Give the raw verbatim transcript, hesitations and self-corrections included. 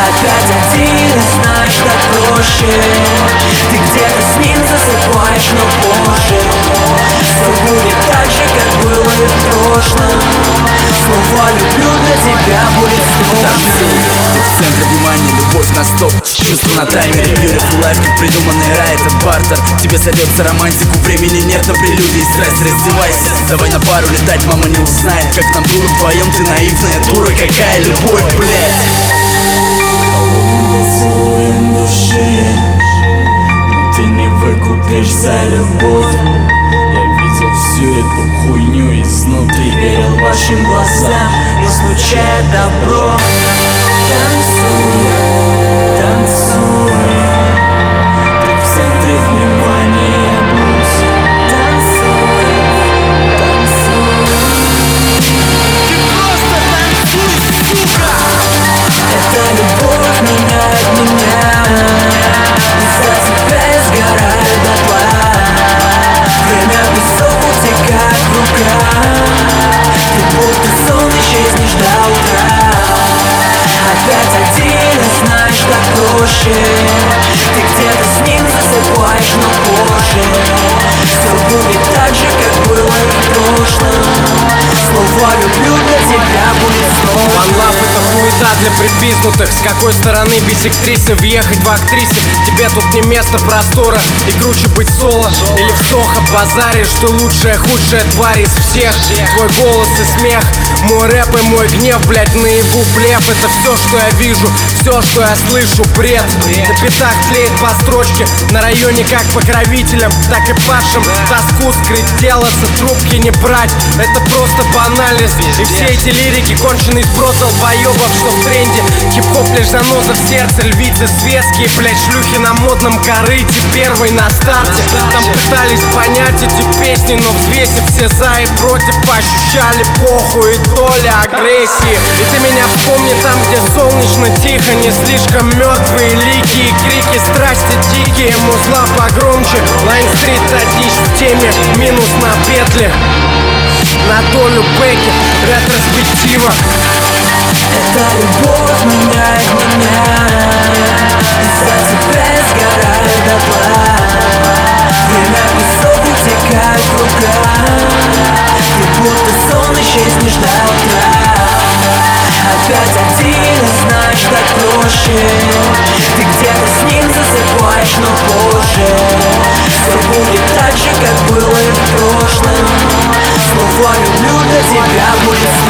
Опять один, и знаешь, так проще. Ты где-то с ним засыпаешь, но позже все будет так же, как было и в прошлом. Снова люблю для тебя будет снова. Ты в центре внимания, любовь на стоп, чувство на таймере. Beautiful life, как придуманный рай, это бартер. Тебе сойдется романтику, времени нет на прелюдии и страсть. Раздевайся, давай на пару летать, мама не узнает, как нам было вдвоем. Ты наивная дура, какая любовь, блядь. Поцелуем души, но ты не выкупишь за любовь. Я видел всю эту хуйню изнутри, верил вашим глазам, излучая добро. Танцуй, танцуй, ты в центре внимания, будь. Танцуй, танцуй, ты просто танцуй, сука. Эта любовь меняет меня, из-за тебя я сгораю дотла. Время песок утекает в руках, ты будто сон, исчезнешь до утра. Опять один, и знаешь, так проще. Ты где-то с ним засыпаешь, но позже все будет так же, как было и в прошлом. Снова люблю для тебя будет снова. One Love — это хуета для припизнутых. С какой стороны бисектрисе въехать в актрисе? Тебе тут не место простора, и круче быть соло или в Сохо базаришь, что лучшая, худшая тварь из всех. Твой голос и смех, мой рэп и мой гнев, блять, наебу блеф. Это все, что я вижу, все, что я слышу, бред. На пятах тлеет по строчке, на районе как покровителям, так и падшим. Тоску скрыть, делаться, трубки не брать, это просто банальность. И все эти лирики конченый сброд долбоебов, что в тренде. Хип-хоп лишь заноза в сердце, львицы светские, блять, шлюхи на модном корыте, первый на старте. Там пытались понять эти песни, но взвесив все за и против, ощущали похуй и доля агрессии. И ты меня вспомни там, где солнечно, тихо, не слишком мертвые лики и крики страсти дикие, музла погромче. Лайн-стрит одищ в теме, минус на петле, на долю бэки, ретроспектива. Эта любовь меняет меня, из-за тебя я сгораю дотла. Время песок утекает в руках, ты будто сон, исчезнешь до утра. Опять один, и знаешь, так проще. Ты где-то с ним засыпаешь, но позже все будет так же, как было и в прошлом. Снова люблю для тебя будет